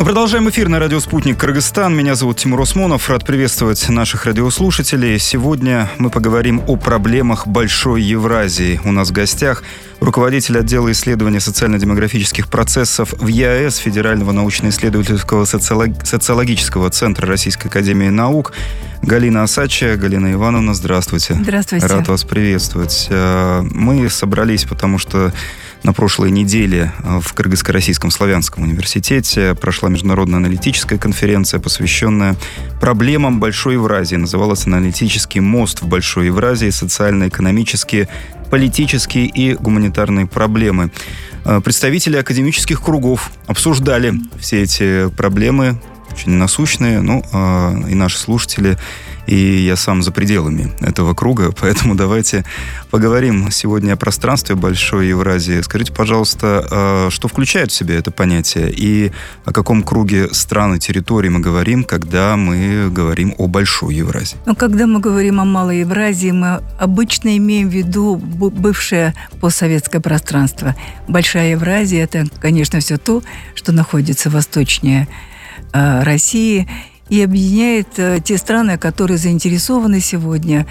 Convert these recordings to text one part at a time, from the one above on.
Мы продолжаем эфир на радио «Спутник Кыргызстан». Меня зовут Тимур Осмонов. Рад приветствовать наших радиослушателей. Сегодня мы поговорим о проблемах Большой Евразии. У нас в гостях руководитель отдела исследования социально-демографических процессов в ЕАЭС Федерального научно-исследовательского социологического центра Российской академии наук Галина Осадчая. Галина Ивановна, здравствуйте. Здравствуйте. Рад вас приветствовать. Мы собрались, потому что на прошлой неделе в Кыргызско-Российском славянском университете прошла международная аналитическая конференция, посвященная проблемам Большой Евразии. Называлась «Аналитический мост в Большой Евразии. Социально-экономические, политические и гуманитарные проблемы». Представители академических кругов обсуждали все эти проблемы, очень насущные, и наши слушатели, и я сам за пределами этого круга, поэтому давайте поговорим сегодня о пространстве Большой Евразии. Скажите, пожалуйста, что включает в себя это понятие и о каком круге стран и территорий мы говорим, когда мы говорим о Большой Евразии? Когда мы говорим о Малой Евразии, мы обычно имеем в виду бывшее постсоветское пространство. Большая Евразия – это, конечно, все то, что находится восточнее России и объединяет те страны, которые заинтересованы сегодня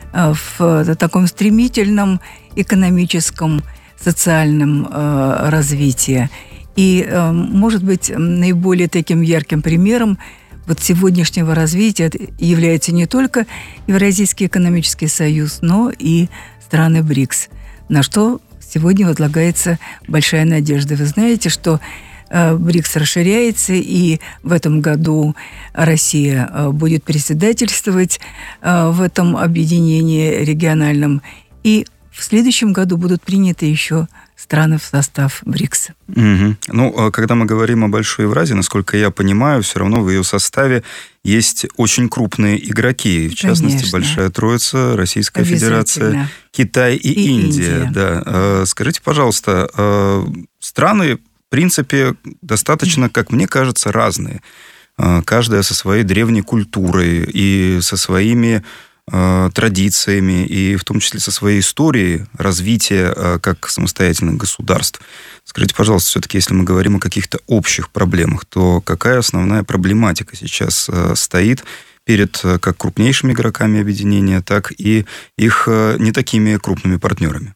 в таком стремительном экономическом, социальном развитии. И, может быть, наиболее таким ярким примером сегодняшнего развития является не только Евразийский экономический союз, но и страны БРИКС, на что сегодня возлагается большая надежда. Вы знаете, что БРИКС расширяется, и в этом году Россия будет председательствовать в этом объединении региональном. И в следующем году будут приняты еще страны в состав БРИКСа. Угу. Когда мы говорим о Большой Евразии, насколько я понимаю, все равно в ее составе есть очень крупные игроки. В частности, конечно. Большая Троица, Российская Федерация, Китай и Индия. Да. Скажите, пожалуйста, страны, в принципе, достаточно, как мне кажется, разные. Каждая со своей древней культурой и со своими традициями, и в том числе со своей историей развития как самостоятельных государств. Скажите, пожалуйста, все-таки, если мы говорим о каких-то общих проблемах, то какая основная проблематика сейчас стоит перед как крупнейшими игроками объединения, так и их не такими крупными партнерами?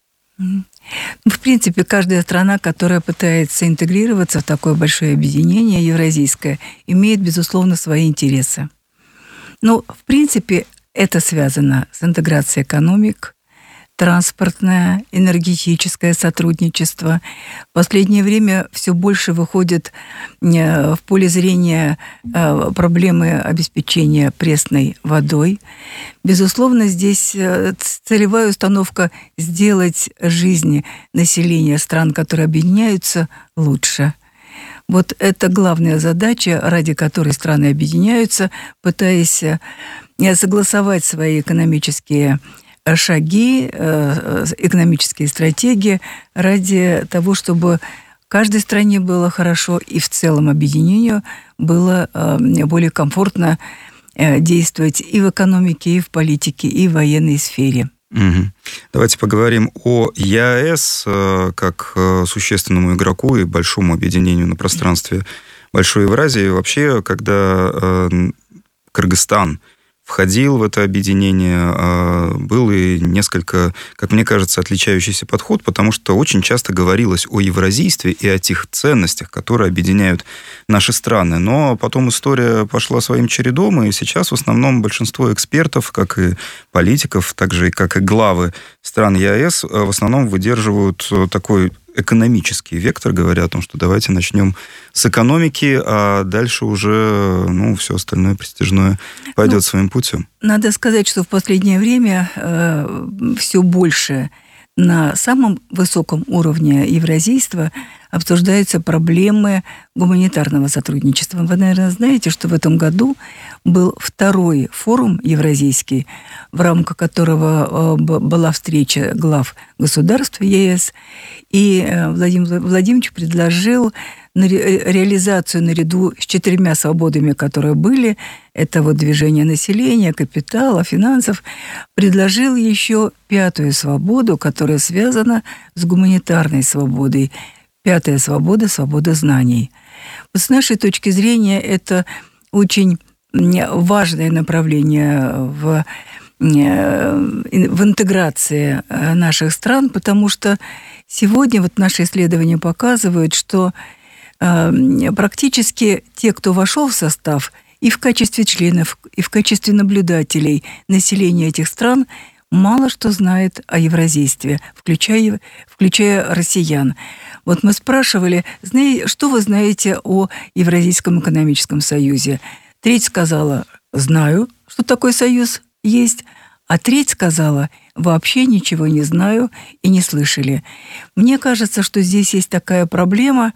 В принципе, каждая страна, которая пытается интегрироваться в такое большое объединение евразийское, имеет, безусловно, свои интересы. Но, в принципе, это связано с интеграцией экономик, транспортное, энергетическое сотрудничество. В последнее время все больше выходит в поле зрения проблемы обеспечения пресной водой. Безусловно, здесь целевая установка сделать жизнь населения стран, которые объединяются, лучше. Вот это главная задача, ради которой страны объединяются, пытаясь согласовать свои экономические шаги, экономические стратегии ради того, чтобы каждой стране было хорошо и в целом объединению было более комфортно действовать и в экономике, и в политике, и в военной сфере. Угу. Давайте поговорим о ЕАЭС как существенному игроку и большому объединению на пространстве Большой Евразии. Вообще, когда Кыргызстан входил в это объединение, был и несколько, как мне кажется, отличающийся подход, потому что очень часто говорилось о евразийстве и о тех ценностях, которые объединяют наши страны. Но потом история пошла своим чередом, и сейчас в основном большинство экспертов, как и политиков, так же как и главы стран ЕАЭС, в основном выдерживают такой экономический вектор, говоря о том, что давайте начнем с экономики, а дальше уже все остальное престижное пойдет своим путем. Надо сказать, что в последнее время все больше на самом высоком уровне евразийства обсуждаются проблемы гуманитарного сотрудничества. Вы, наверное, знаете, что в этом году был второй форум евразийский, в рамках которого была встреча глав государств ЕС, и Владимир Владимирович предложил реализацию наряду с 4 свободами, которые были, это движение населения, капитала, финансов, предложил еще 5-ю свободу, которая связана с гуманитарной свободой. 5-я свобода – свобода знаний. Вот с нашей точки зрения это очень важное направление в интеграции наших стран, потому что сегодня вот наши исследования показывают, что практически те, кто вошел в состав, и в качестве членов, и в качестве наблюдателей населения этих стран, мало что знает о евразийстве, включая россиян. Вот мы спрашивали, что вы знаете о Евразийском экономическом союзе? Треть сказала, знаю, что такой союз есть, а треть сказала, вообще ничего не знаю и не слышали. Мне кажется, что здесь есть такая проблема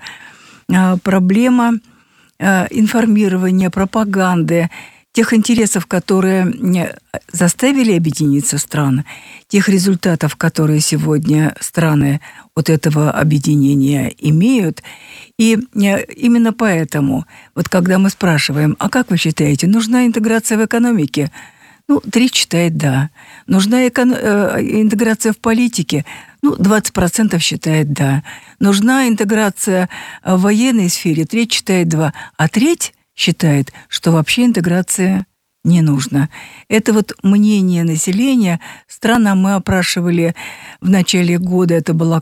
информирования, пропаганды, тех интересов, которые заставили объединиться страны, тех результатов, которые сегодня страны от этого объединения имеют. И именно поэтому, вот когда мы спрашиваем, а как вы считаете, нужна интеграция в экономике? Треть считает да. Нужна интеграция в политике? 20% считает да. Нужна интеграция в военной сфере? Треть считает да. А треть считает, что вообще интеграция не нужна. Это вот мнение населения. Страны мы опрашивали в начале года. Это был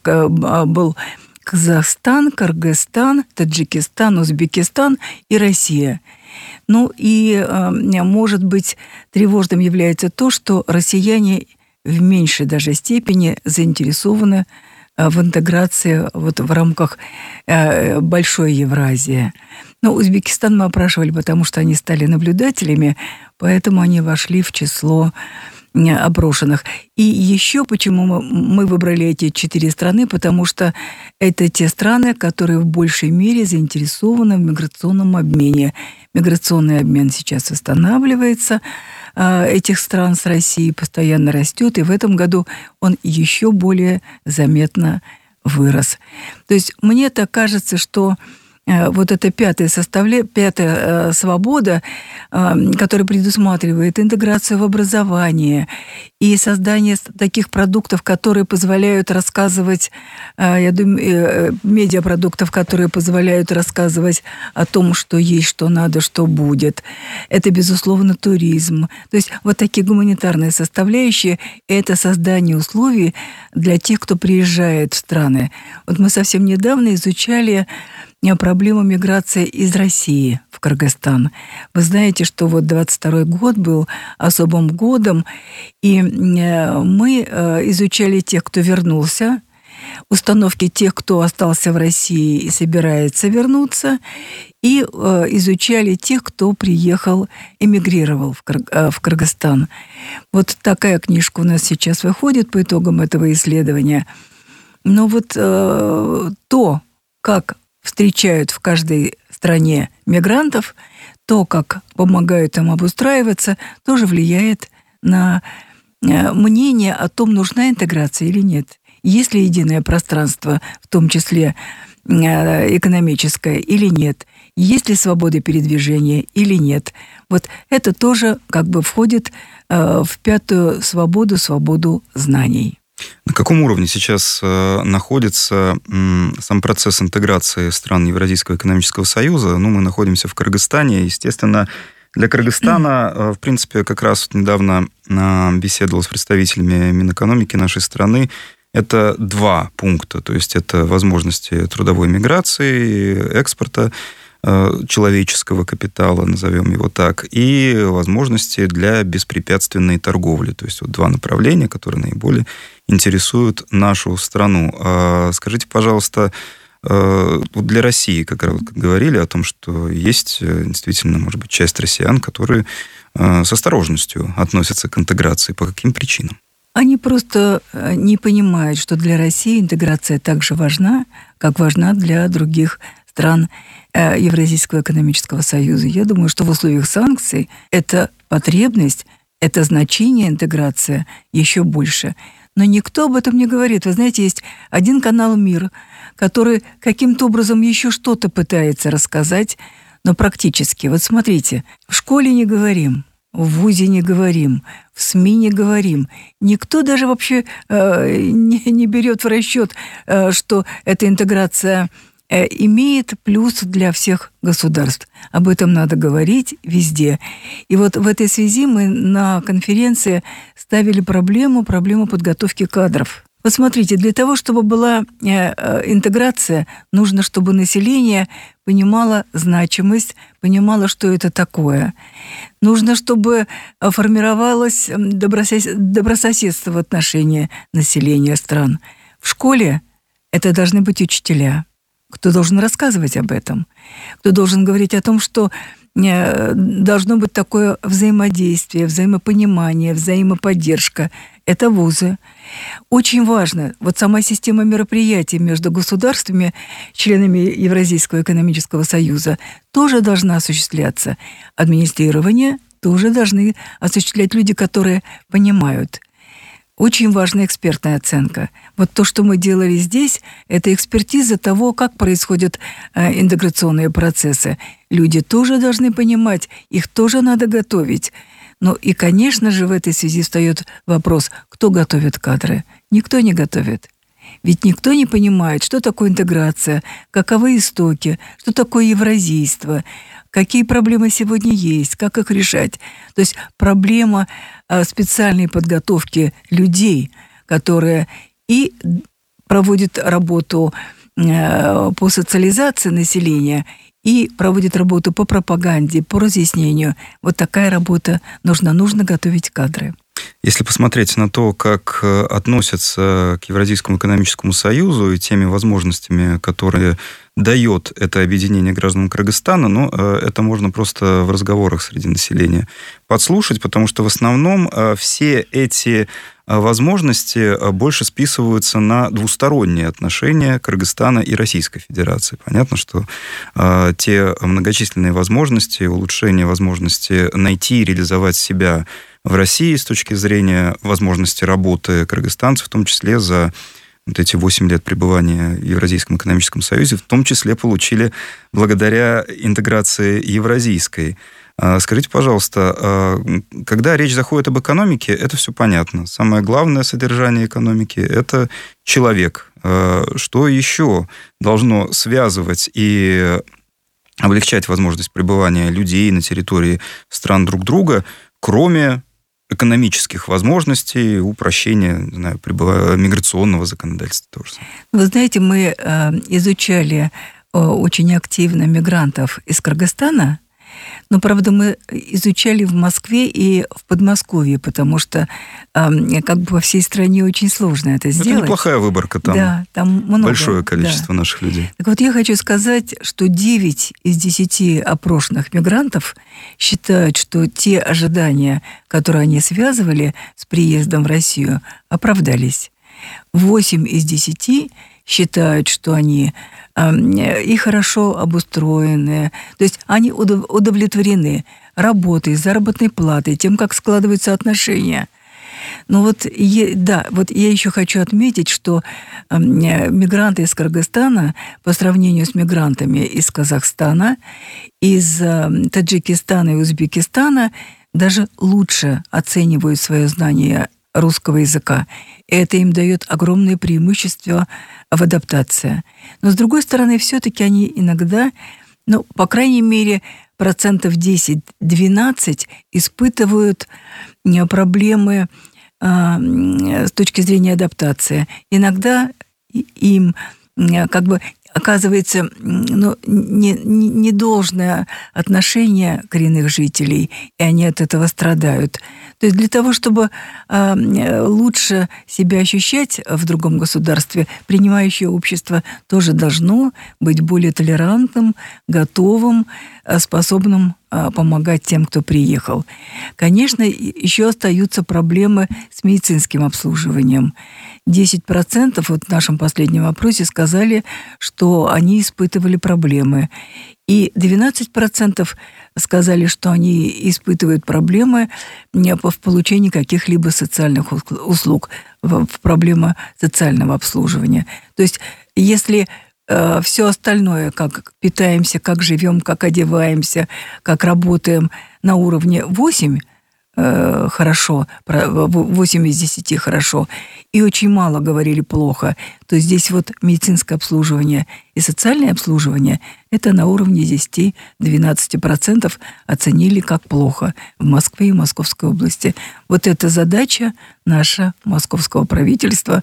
Казахстан, Кыргызстан, Таджикистан, Узбекистан и Россия. И, может быть, тревожным является то, что россияне в меньшей даже степени заинтересованы в интеграции вот в рамках большой Евразии. Узбекистан мы опрашивали, потому что они стали наблюдателями, поэтому они вошли в число опрошенных. И еще почему мы выбрали эти 4 страны, потому что это те страны, которые в большей мере заинтересованы в миграционном обмене. Миграционный обмен сейчас восстанавливается, этих стран с Россией постоянно растет, и в этом году он еще более заметно вырос. То есть мне так кажется, что вот эта пятая свобода, которая предусматривает интеграцию в образование и создание таких продуктов, которые позволяют рассказывать, я думаю, медиапродуктов, которые позволяют рассказывать о том, что есть, что надо, что будет. Это, безусловно, туризм. То есть вот такие гуманитарные составляющие – это создание условий для тех, кто приезжает в страны. Вот мы совсем недавно изучали проблему миграции из России в Кыргызстан. Вы знаете, что вот 22-й год был особым годом, и мы изучали тех, кто вернулся, установки тех, кто остался в России и собирается вернуться, и изучали тех, кто приехал, эмигрировал в Кыргызстан. Вот такая книжка у нас сейчас выходит по итогам этого исследования. Но вот то, как встречают в каждой стране мигрантов, то, как помогают им обустраиваться, тоже влияет на мнение о том, нужна интеграция или нет. Есть ли единое пространство, в том числе экономическое, или нет. Есть ли свобода передвижения или нет. Вот это тоже как бы входит в пятую свободу знаний. На каком уровне сейчас находится сам процесс интеграции стран Евразийского экономического союза? Мы находимся в Кыргызстане. Естественно, для Кыргызстана, в принципе, как раз недавно беседовал с представителями Минэкономики нашей страны. Это 2 пункта. То есть это возможности трудовой миграции, экспорта человеческого капитала, назовем его так, и возможности для беспрепятственной торговли. То есть вот 2 направления, которые наиболее интересуют нашу страну. Скажите, пожалуйста, вот для России, как говорили о том, что есть действительно, может быть, часть россиян, которые с осторожностью относятся к интеграции. По каким причинам? Они просто не понимают, что для России интеграция так же важна, как важна для других стран Евразийского экономического союза. Я думаю, что в условиях санкций эта потребность, это значение интеграции еще больше. Но никто об этом не говорит. Вы знаете, есть один канал «Мир», который каким-то образом еще что-то пытается рассказать, но практически. Вот смотрите, в школе не говорим, в ВУЗе не говорим, в СМИ не говорим. Никто даже вообще не берет в расчет, что эта интеграция имеет плюс для всех государств. Об этом надо говорить везде. И вот в этой связи мы на конференции ставили проблему подготовки кадров. Вот смотрите, для того, чтобы была интеграция, нужно, чтобы население понимало значимость, понимало, что это такое. Нужно, чтобы формировалось добрососедство в отношении населения стран. В школе это должны быть учителя. Кто должен рассказывать об этом? Кто должен говорить о том, что должно быть такое взаимодействие, взаимопонимание, взаимоподдержка? Это вузы. Очень важно, вот сама система мероприятий между государствами, членами Евразийского экономического союза, тоже должна осуществляться. Администрирование тоже должны осуществлять люди, которые понимают. Очень важна экспертная оценка. Вот то, что мы делали здесь, это экспертиза того, как происходят интеграционные процессы. Люди тоже должны понимать, их тоже надо готовить. Ну и, конечно же, в этой связи встает вопрос, кто готовит кадры? Никто не готовит. Ведь никто не понимает, что такое интеграция, каковы истоки, что такое евразийство, какие проблемы сегодня есть, как их решать. То есть проблема специальной подготовки людей, которые и проводят работу по социализации населения, и проводят работу по пропаганде, по разъяснению. Вот такая работа нужна. Нужно готовить кадры. Если посмотреть на то, как относятся к Евразийскому экономическому союзу и теми возможностями, которые дает это объединение граждан Кыргызстана, это можно просто в разговорах среди населения подслушать, потому что в основном все эти возможности больше списываются на двусторонние отношения Кыргызстана и Российской Федерации. Понятно, что те многочисленные возможности, улучшение возможности найти и реализовать себя в России с точки зрения возможности работы кыргызстанцев, в том числе за вот эти 8 лет пребывания в Евразийском экономическом союзе, в том числе получили благодаря интеграции евразийской. Скажите, пожалуйста, когда речь заходит об экономике, это все понятно. Самое главное содержание экономики – это человек. Что еще должно связывать и облегчать возможность пребывания людей на территории стран друг друга, кроме экономических возможностей, упрощения, не знаю, миграционного законодательства тоже? Вы знаете, мы изучали очень активно мигрантов из Кыргызстана, но, правда, мы изучали в Москве и в Подмосковье, потому что как бы во всей стране очень сложно это сделать. Это неплохая выборка там. Да, там много. Большое количество наших людей. Так вот, я хочу сказать, что 9 из 10 опрошенных мигрантов считают, что те ожидания, которые они связывали с приездом в Россию, оправдались. 8 из 10 считают, что они и хорошо обустроены, то есть они удовлетворены работой, заработной платой, тем, как складываются отношения. Но вот я еще хочу отметить, что мигранты из Кыргызстана по сравнению с мигрантами из Казахстана, из Таджикистана и Узбекистана даже лучше оценивают свое знание русского языка. Это им дает огромное преимущество в адаптации. Но, с другой стороны, все-таки они иногда, по крайней мере, 10-12% испытывают проблемы с точки зрения адаптации. Иногда им как бы оказывается недолжное отношение коренных жителей, и они от этого страдают. То есть для того, чтобы лучше себя ощущать в другом государстве, принимающее общество тоже должно быть более толерантным, готовым, способным помогать тем, кто приехал. Конечно, еще остаются проблемы с медицинским обслуживанием. 10% вот в нашем последнем опросе сказали, что они испытывали проблемы. И 12% сказали, что они испытывают проблемы в получении каких-либо социальных услуг, проблема социального обслуживания. То есть, если все остальное, как питаемся, как живем, как одеваемся, как работаем на уровне 8, хорошо, 8 из 10 хорошо, и очень мало говорили плохо, то здесь вот медицинское обслуживание и социальное обслуживание это на уровне 10-12% оценили как плохо в Москве и Московской области. Вот эта задача наша, московского правительства,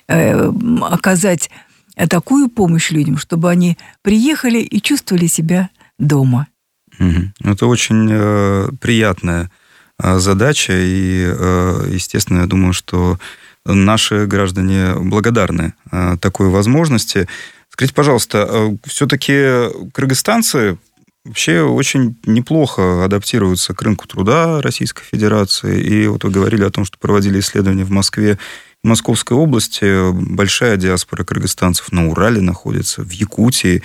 оказать такую помощь людям, чтобы они приехали и чувствовали себя дома. Это очень приятная задача, и, естественно, я думаю, что наши граждане благодарны такой возможности. Скажите, пожалуйста, все-таки кыргызстанцы вообще очень неплохо адаптируются к рынку труда Российской Федерации, и вот вы говорили о том, что проводили исследования в Москве и Московской области, большая диаспора кыргызстанцев на Урале находится, в Якутии,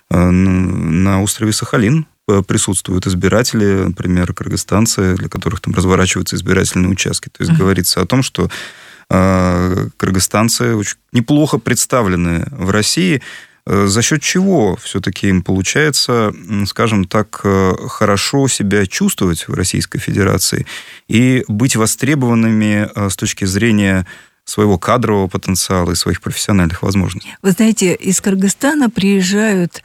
на острове Сахалин присутствуют избиратели, например, кыргызстанцы, для которых там разворачиваются избирательные участки. То есть говорится о том, что кыргызстанцы очень неплохо представлены в России. За счет чего все-таки им получается, скажем так, хорошо себя чувствовать в Российской Федерации и быть востребованными с точки зрения своего кадрового потенциала и своих профессиональных возможностей? Вы знаете, из Кыргызстана приезжают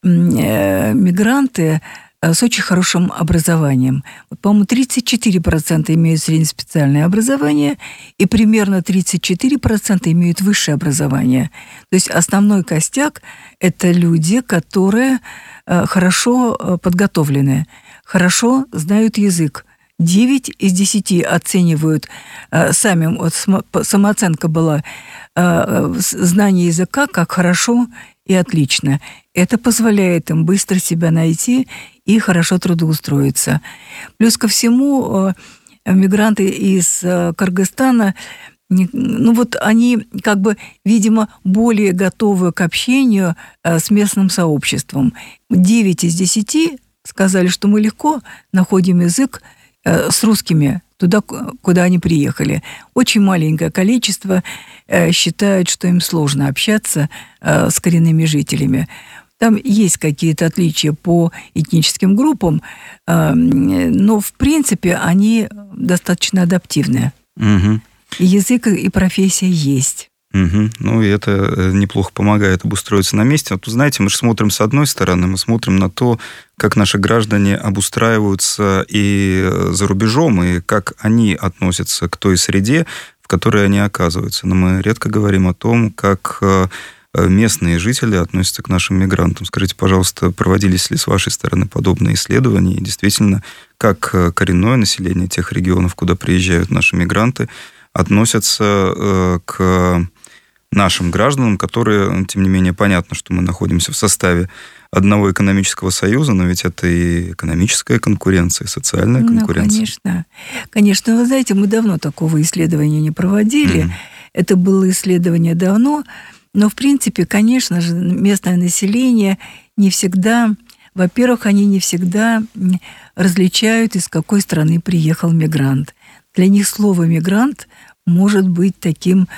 мигранты с очень хорошим образованием. Вот, по-моему, 34% имеют среднеспециальное образование, и примерно 34% имеют высшее образование. То есть основной костяк – это люди, которые хорошо подготовлены, хорошо знают язык. 9 из 10 оценивают сами, вот самооценка была, знание языка как хорошо и отлично. Это позволяет им быстро себя найти и хорошо трудоустроиться. Плюс ко всему, мигранты из Кыргызстана, ну вот они как бы, видимо, более готовы к общению с местным сообществом. 9 из 10 сказали, что мы легко находим язык с русскими туда, куда они приехали. Очень маленькое количество считают, что им сложно общаться с коренными жителями. Там есть какие-то отличия по этническим группам, но, в принципе, они достаточно адаптивные. Угу. И язык, и профессия есть. Угу. Ну, и это неплохо помогает обустроиться на месте. Вот, знаете, мы же смотрим с одной стороны, мы смотрим на то, как наши граждане обустраиваются и за рубежом, и как они относятся к той среде, в которой они оказываются. Но мы редко говорим о том, как местные жители относятся к нашим мигрантам. Скажите, пожалуйста, проводились ли с вашей стороны подобные исследования? И действительно, как коренное население тех регионов, куда приезжают наши мигранты, относятся к нашим гражданам, которые, тем не менее, понятно, что мы находимся в составе одного экономического союза, но ведь это и экономическая конкуренция, и социальная конкуренция. Конечно. Конечно, вы знаете, мы давно такого исследования не проводили. Это было исследование давно, но, в принципе, конечно же, местное население не всегда... Во-первых, они не всегда различают, из какой страны приехал мигрант. Для них слово «мигрант» может быть таким,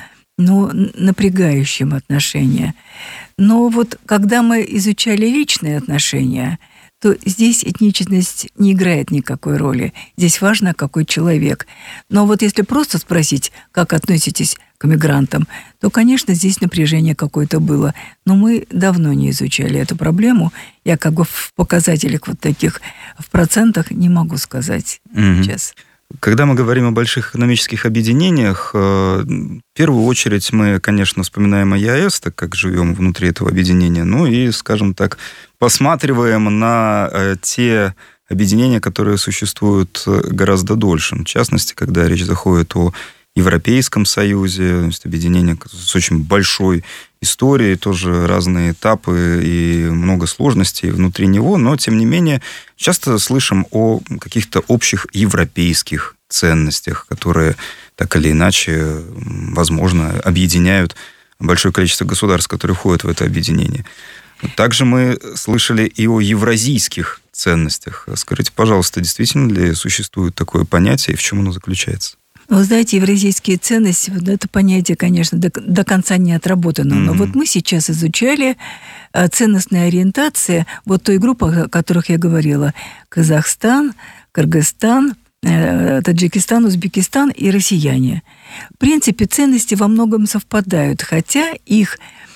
напрягающим отношения. Но вот когда мы изучали личные отношения, то здесь этничность не играет никакой роли. Здесь важно, какой человек. Но вот если просто спросить, как относитесь к мигрантам, то, конечно, здесь напряжение какое-то было. Но мы давно не изучали эту проблему. Я как бы в показателях вот таких, в процентах не могу сказать сейчас. Когда мы говорим о больших экономических объединениях, в первую очередь мы, конечно, вспоминаем о ЕАЭС, так как живем внутри этого объединения, ну и, скажем так, посматриваем на те объединения, которые существуют гораздо дольше. В частности, когда речь заходит о Европейском Союзе, то есть объединение с очень большой историей, тоже разные этапы и много сложностей внутри него, но, тем не менее, часто слышим о каких-то общих европейских ценностях, которые так или иначе, возможно, объединяют большое количество государств, которые входят в это объединение. Также мы слышали и о евразийских ценностях. Скажите, пожалуйста, действительно ли существует такое понятие и в чем оно заключается? Вы знаете, евразийские ценности, вот это понятие, конечно, до конца не отработано. Но вот мы сейчас изучали ценностные ориентации вот той группы, о которых я говорила. Казахстан, Кыргызстан, Таджикистан, Узбекистан и россияне. В принципе, ценности во многом совпадают, хотя их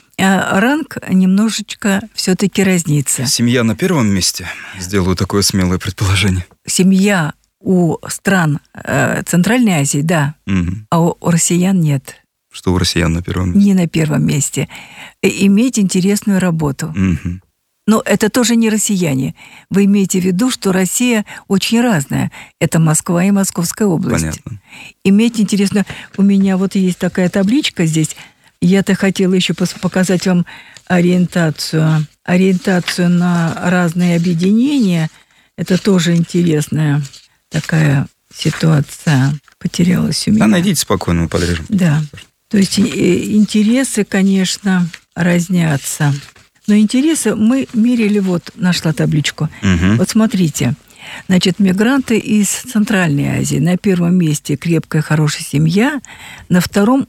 ранг немножечко все-таки разнится. Семья на первом месте? Сделаю такое смелое предположение. Семья у стран Центральной Азии, да, а у россиян нет. Что у россиян на первом месте? Не на первом месте. Иметь интересную работу. Но это тоже не россияне. Вы имеете в виду, что Россия очень разная. Это Москва и Московская область. Понятно. Иметь интересную... У меня вот есть такая табличка здесь. Я-то хотела еще показать вам ориентацию. Ориентацию на разные объединения. Это тоже интересная такая ситуация. Потерялась у меня. Найдите спокойно, мы подрежем. Да. То есть интересы, конечно, разнятся. Но интересы мы мерили, вот, нашла табличку. Вот смотрите. Значит, мигранты из Центральной Азии. На первом месте крепкая, хорошая семья. На втором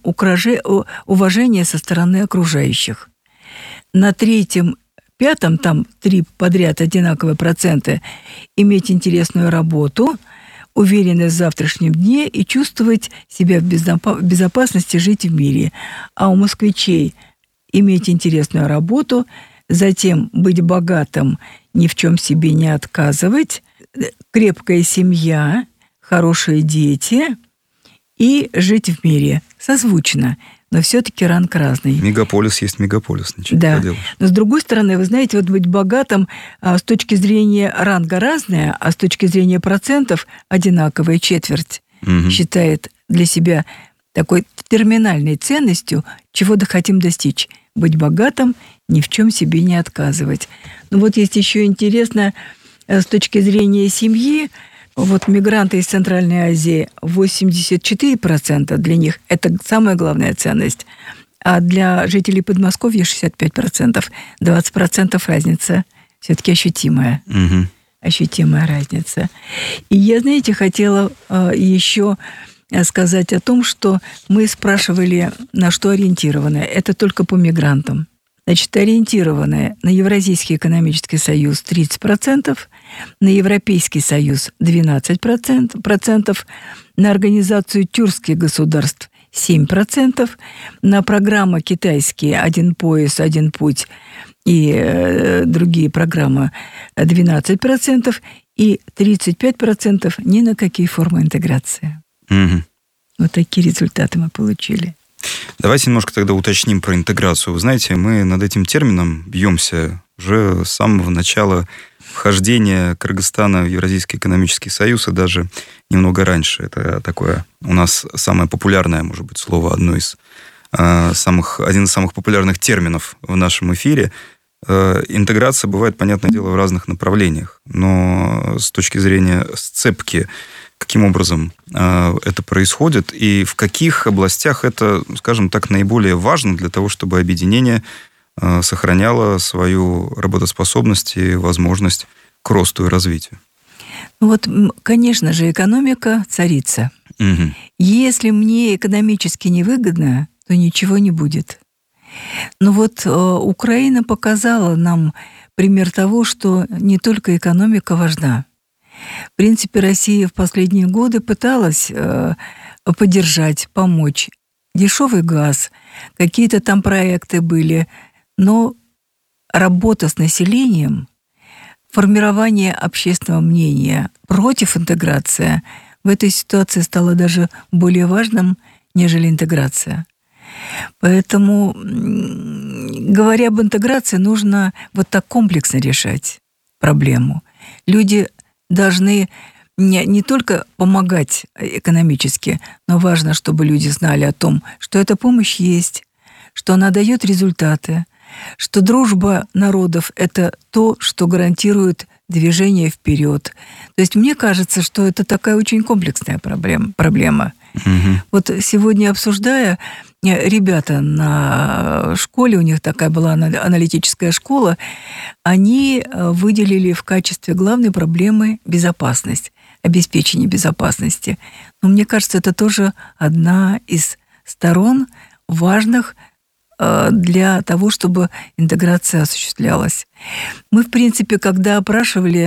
уважение со стороны окружающих. На третьем, пятом, там 3 подряд одинаковые проценты, иметь интересную работу, уверенность в завтрашнем дне и чувствовать себя в безопасности, жить в мире. А у москвичей иметь интересную работу, затем быть богатым, ни в чем себе не отказывать, крепкая семья, хорошие дети и жить в мире. Созвучно, но все-таки ранг разный. Мегаполис есть мегаполис, ничего не поделаешь. Но с другой стороны, вы знаете, вот быть богатым с точки зрения ранга разное, а с точки зрения процентов одинаковая четверть считает для себя такой терминальной ценностью, чего хотим достичь. Быть богатым, ни в чем себе не отказывать. Ну вот есть еще интересно, с точки зрения семьи, вот мигранты из Центральной Азии 84% для них – это самая главная ценность, а для жителей Подмосковья 65%. 20% разница все-таки ощутимая. Ощутимая разница. И я, знаете, хотела еще сказать о том, что мы спрашивали, на что ориентированы. Это только по мигрантам. Значит, ориентированы на Евразийский экономический союз 30%, на Европейский союз 12%, на Организацию тюркских государств 7%, на программы китайские «Один пояс, один путь» и другие программы 12%, и 35% ни на какие формы интеграции. Вот такие результаты мы получили. Давайте немножко тогда уточним про интеграцию. Вы знаете, мы над этим термином бьемся уже с самого начала вхождения Кыргызстана в Евразийский экономический союз, и даже немного раньше. Это такое у нас самое популярное, может быть, слово, один из самых популярных терминов в нашем эфире. Интеграция бывает, понятное дело, в разных направлениях, но с точки зрения сцепки, каким образом это происходит и в каких областях это, скажем так, наиболее важно для того, чтобы объединение сохраняло свою работоспособность и возможность к росту и развитию? Вот, конечно же, экономика царица. Если мне экономически невыгодно, то ничего не будет. Но вот Украина показала нам пример того, что не только экономика важна. В принципе, Россия в последние годы пыталась поддержать, помочь. Дешевый газ, какие-то там проекты были, но работа с населением, формирование общественного мнения против интеграции в этой ситуации стало даже более важным, нежели интеграция. Поэтому, говоря об интеграции, нужно вот так комплексно решать проблему. Люди должны не только помогать экономически, но важно, чтобы люди знали о том, что эта помощь есть, что она дает результаты, что дружба народов – это то, что гарантирует движение вперед. То есть мне кажется, что это такая очень комплексная проблема. Вот сегодня, обсуждая, ребята на школе, у них такая была аналитическая школа, они выделили в качестве главной проблемы безопасность, обеспечение безопасности. Но мне кажется, это тоже одна из сторон важных для того, чтобы интеграция осуществлялась. Мы, в принципе, когда опрашивали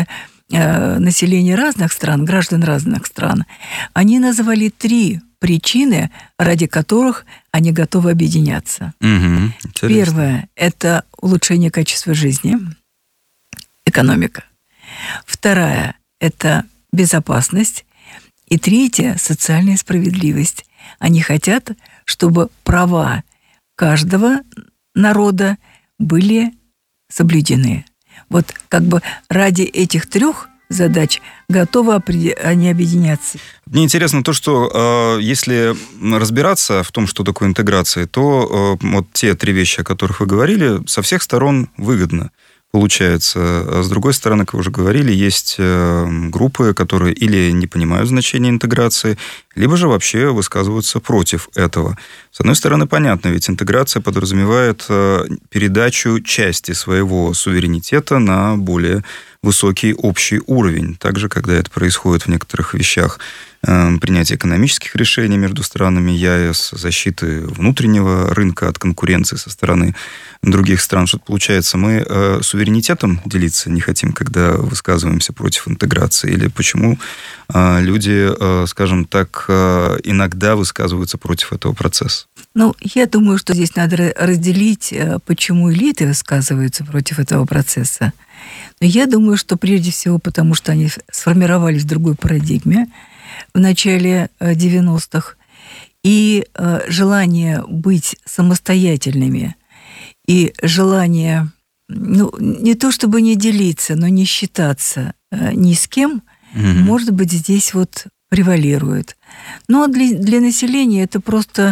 населения разных стран, граждан разных стран, они назвали 3 причины, ради которых они готовы объединяться. Первое – это улучшение качества жизни, экономика. Вторая – это безопасность. И третье – социальная справедливость. Они хотят, чтобы права каждого народа были соблюдены. Вот как бы ради этих 3 задач готовы они объединяться. Мне интересно то, что если разбираться в том, что такое интеграция, то вот те 3 вещи, о которых вы говорили, со всех сторон выгодно получается. А с другой стороны, как вы уже говорили, есть группы, которые или не понимают значения интеграции, либо же вообще высказываются против этого. С одной стороны, понятно, ведь интеграция подразумевает передачу части своего суверенитета на более высокий общий уровень. Также, когда это происходит в некоторых вещах, принятия экономических решений между странами ЕАЭС, защиты внутреннего рынка от конкуренции со стороны других стран. Что-то получается, мы суверенитетом делиться не хотим, когда высказываемся против интеграции? Или почему люди, скажем так, иногда высказываются против этого процесса? Ну, я думаю, что здесь надо разделить, почему элиты высказываются против этого процесса. Но я думаю, что прежде всего потому, что они сформировались в другой парадигме в начале 90-х, и желание быть самостоятельными, и желание, ну, не то чтобы не делиться, но не считаться ни с кем, может быть, здесь вот превалирует. Но для населения это просто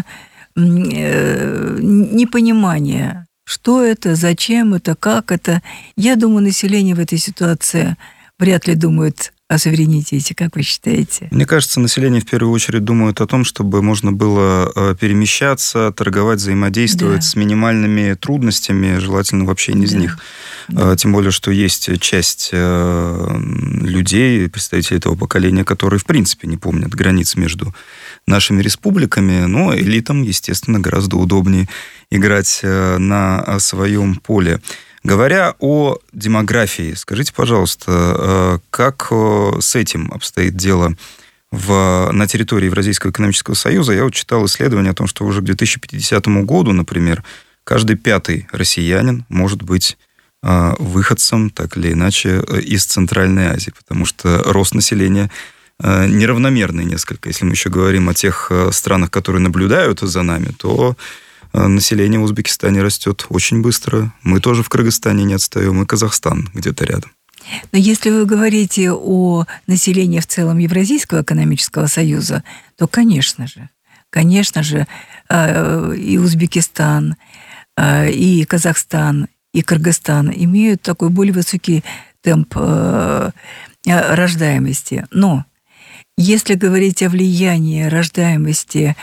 непонимание, что это, зачем это, как это. Я думаю, население в этой ситуации вряд ли думает о суверенитете, как вы считаете? Мне кажется, население в первую очередь думает о том, чтобы можно было перемещаться, торговать, взаимодействовать с минимальными трудностями, желательно вообще не из них. Тем более, что есть часть людей, представителей этого поколения, которые, в принципе, не помнят границ между нашими республиками, но элитам, естественно, гораздо удобнее играть на своем поле. Говоря о демографии, скажите, пожалуйста, как с этим обстоит дело на территории Евразийского экономического союза? Я вот читал исследование о том, что уже к 2050 году, например, каждый 5-й россиянин может быть выходцем, так или иначе, из Центральной Азии, потому что рост населения неравномерный несколько. Если мы еще говорим о тех странах, которые наблюдают за нами, то население в Узбекистане растет очень быстро. Мы тоже в Кыргызстане не отстаем, и Казахстан где-то рядом. Но если вы говорите о населении в целом Евразийского экономического союза, то, конечно же, и Узбекистан, и Казахстан, и Кыргызстан имеют такой более высокий темп рождаемости. Но если говорить о влиянии рождаемости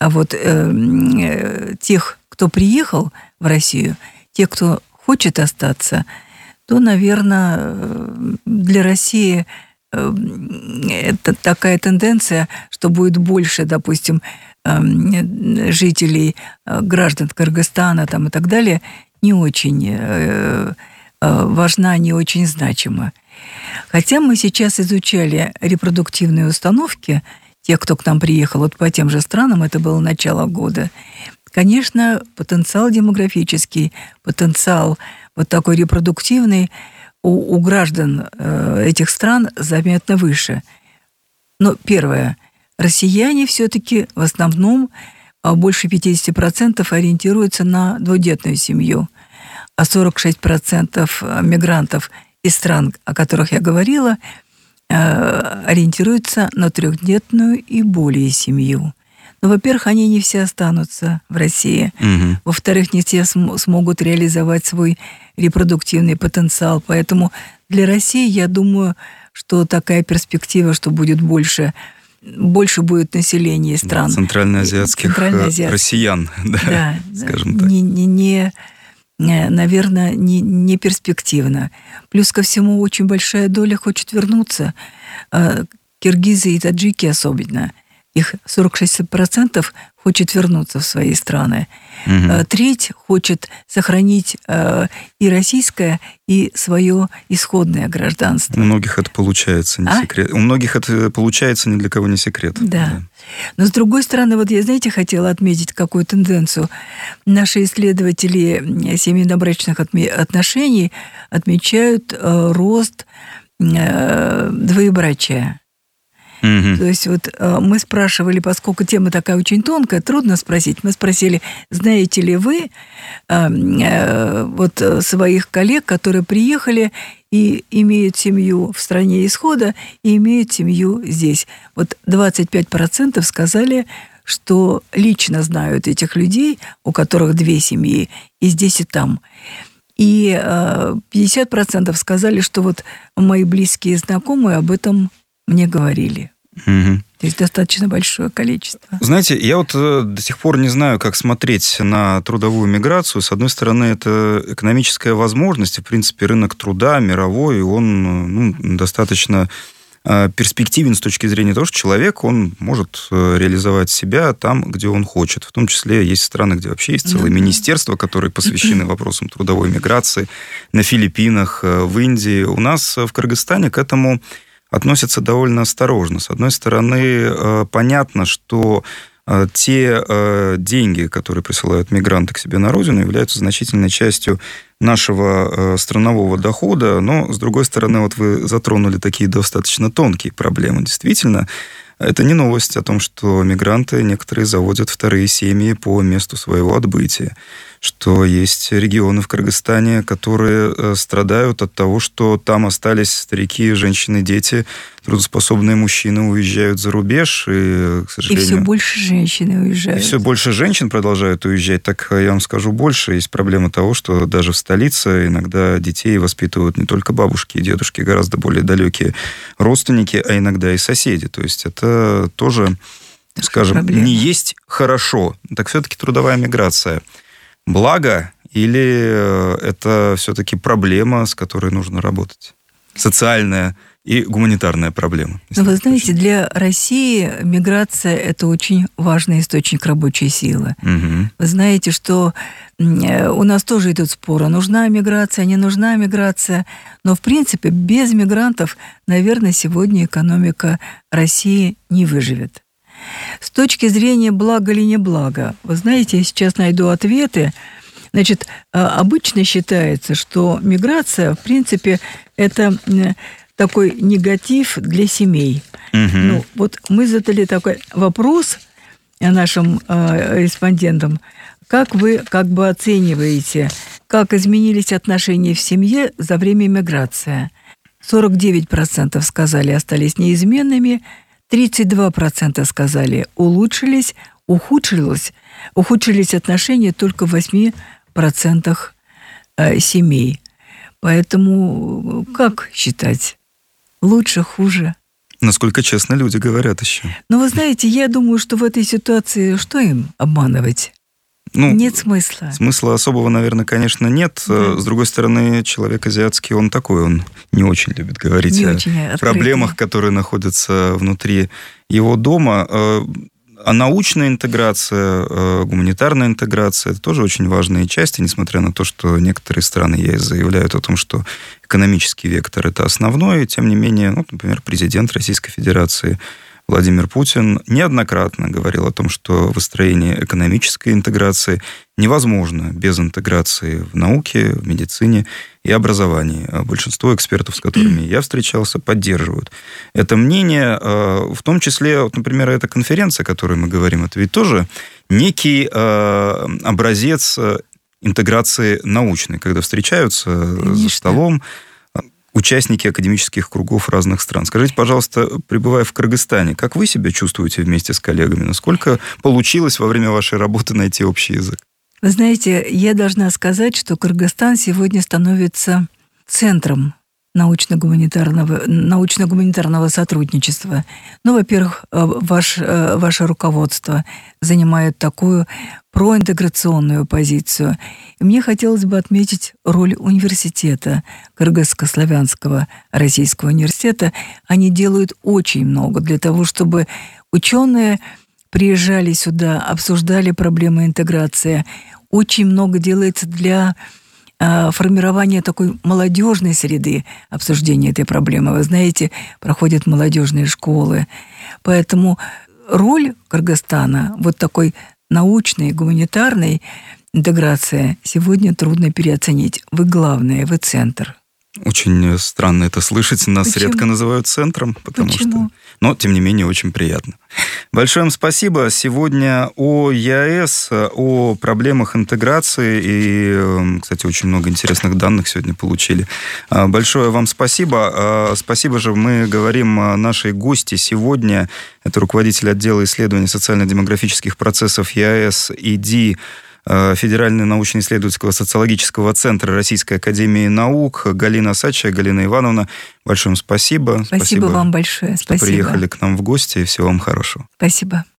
тех, кто приехал в Россию, тех, кто хочет остаться, то, наверное, для России это такая тенденция, что будет больше, допустим, жителей, граждан Кыргызстана там, и так далее, не очень важна, не очень значима. Хотя мы сейчас изучали репродуктивные установки тех, кто к нам приехал, вот по тем же странам, это было начало года, конечно, потенциал демографический, потенциал вот такой репродуктивный у граждан этих стран заметно выше. Но первое, россияне все-таки в основном больше 50% ориентируются на двудетную семью, а 46% мигрантов из стран, о которых я говорила, ориентируются на трехдетную и более семью. Но, во-первых, они не все останутся в России. Угу. Во-вторых, не все смогут реализовать свой репродуктивный потенциал. Поэтому для России, я думаю, что такая перспектива, что будет больше будет населения стран. Центральноазиатских россиян, скажем так. Наверное, не перспективно. Плюс ко всему, очень большая доля хочет вернуться. Киргизы и таджики особенно. их 46% хочет вернуться в свои страны. Треть хочет сохранить и российское, и свое исходное гражданство. У многих это получается, не секрет. У многих это получается, ни для кого не секрет. Да. Но с другой стороны, вот я, знаете, хотела отметить какую тенденцию. Наши исследователи семейно-брачных отношений отмечают рост двоебрачия. То есть вот мы спрашивали, поскольку тема такая очень тонкая, трудно спросить. Мы спросили, знаете ли вы вот своих коллег, которые приехали и имеют семью в стране исхода и имеют семью здесь. Вот 25% сказали, что лично знают этих людей, у которых 2 семьи, и здесь, и там. И 50% сказали, что вот мои близкие знакомые об этом мне говорили. То есть достаточно большое количество. Знаете, я вот до сих пор не знаю, как смотреть на трудовую миграцию. С одной стороны, это экономическая возможность, и, в принципе, рынок труда мировой, он достаточно перспективен с точки зрения того, что человек, он может реализовать себя там, где он хочет. В том числе есть страны, где вообще есть целые министерства, которые посвящены вопросам трудовой миграции. На Филиппинах, в Индии. У нас в Кыргызстане к этому относятся довольно осторожно. С одной стороны, понятно, что те деньги, которые присылают мигранты к себе на родину, являются значительной частью нашего странового дохода, но, с другой стороны, вот вы затронули такие достаточно тонкие проблемы. Действительно, это не новость о том, что мигранты некоторые заводят вторые семьи по месту своего отбытия, что есть регионы в Кыргызстане, которые страдают от того, что там остались старики, женщины, дети, трудоспособные мужчины уезжают за рубеж, и, к сожалению... И все больше женщин уезжают. И все больше женщин продолжают уезжать. Так я вам скажу больше. Есть проблема того, что даже в столице иногда детей воспитывают не только бабушки и дедушки, гораздо более далекие родственники, а иногда и соседи. То есть это тоже, скажем, проблема. Не есть хорошо. Так все-таки трудовая миграция благо или это все-таки проблема, с которой нужно работать? Социальная и гуманитарная проблема. Но вы знаете, для России миграция – это очень важный источник рабочей силы. Вы знаете, что у нас тоже идут споры, нужна миграция, не нужна миграция. Но, в принципе, без мигрантов, наверное, сегодня экономика России не выживет. С точки зрения блага или не блага, вы знаете, я сейчас найду ответы. Значит, обычно считается, что миграция, в принципе, это такой негатив для семей. Ну, вот мы задали такой вопрос нашим респондентам. Как вы оцениваете, как изменились отношения в семье за время миграции? 49% сказали, остались неизменными, 32% сказали, улучшились, ухудшились отношения только в 8% семей. Поэтому как считать? Лучше, хуже? Насколько честно люди говорят еще. Ну, вы знаете, я думаю, что в этой ситуации что им обманывать? Нет смысла. Смысла особого, наверное, конечно, нет. Да. С другой стороны, человек азиатский, он такой, он не очень любит говорить о проблемах, которые находятся внутри его дома. А научная интеграция, гуманитарная интеграция – это тоже очень важные части, несмотря на то, что некоторые страны ЕС заявляют о том, что экономический вектор – это основной. Тем не менее, например, президент Российской Федерации Владимир Путин неоднократно говорил о том, что выстроение экономической интеграции невозможно без интеграции в науке, в медицине и образовании. Большинство экспертов, с которыми я встречался, поддерживают это мнение. В том числе, например, эта конференция, о которой мы говорим, это ведь тоже некий образец интеграции научной, когда встречаются за столом участники академических кругов разных стран. Скажите, пожалуйста, пребывая в Кыргызстане, как вы себя чувствуете вместе с коллегами? Насколько получилось во время вашей работы найти общий язык? Вы знаете, я должна сказать, что Кыргызстан сегодня становится центром научно-гуманитарного сотрудничества. Ну, во-первых, ваше руководство занимает такую проинтеграционную позицию. И мне хотелось бы отметить роль университета, Кыргызско-славянского российского университета. Они делают очень много для того, чтобы ученые приезжали сюда, обсуждали проблемы интеграции. Очень много делается для формирования такой молодежной среды обсуждения этой проблемы. Вы знаете, проходят молодежные школы. Поэтому роль Кыргызстана, вот такой научной, гуманитарной интеграции сегодня трудно переоценить. Вы главное, вы центр. Очень странно это слышать. Нас Почему? редко называют центром, потому Почему? что... Но, тем не менее, очень приятно. Большое вам спасибо. Сегодня о ЕАЭС, о проблемах интеграции. И, кстати, очень много интересных данных сегодня получили. Большое вам спасибо. Спасибо же мы говорим нашей гости сегодня. Это руководитель отдела исследований социально-демографических процессов ЕАЭС ИДИ Федерального научно-исследовательского социологического центра Российской академии наук Галина Осадчая. Галина Ивановна, большое вам спасибо. Спасибо вам большое. Что приехали к нам в гости. И всего вам хорошего. Спасибо.